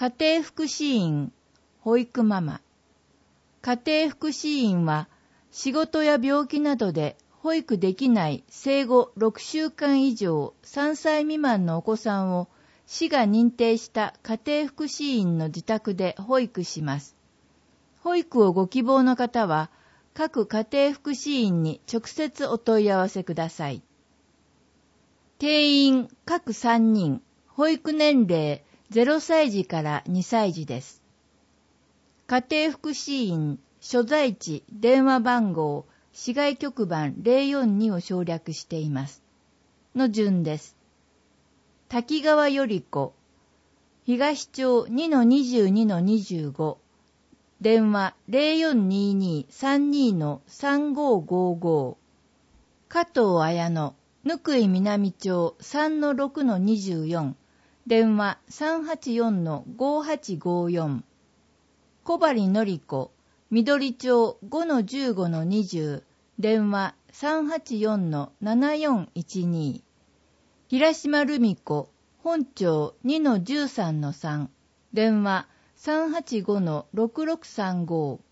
家庭福祉員、保育ママ。家庭福祉員は仕事や病気などで保育できない生後6週間以上3歳未満のお子さんを市が認定した家庭福祉員の自宅で保育します。保育をご希望の方は各家庭福祉員に直接お問い合わせください。定員各3人、保育年齢0歳児から2歳児です。家庭福祉員所在地電話番号市外局番042を省略しています。の順です。滝川より子、東町 2-22-25、電話 0422-32-3555。加藤綾乃、貫井南町 3-6-24、電話 384-5854。小針のり子、緑町 5-15-20、電話 384-7412。平島留美子、本町 2-13-3、電話 385-6635。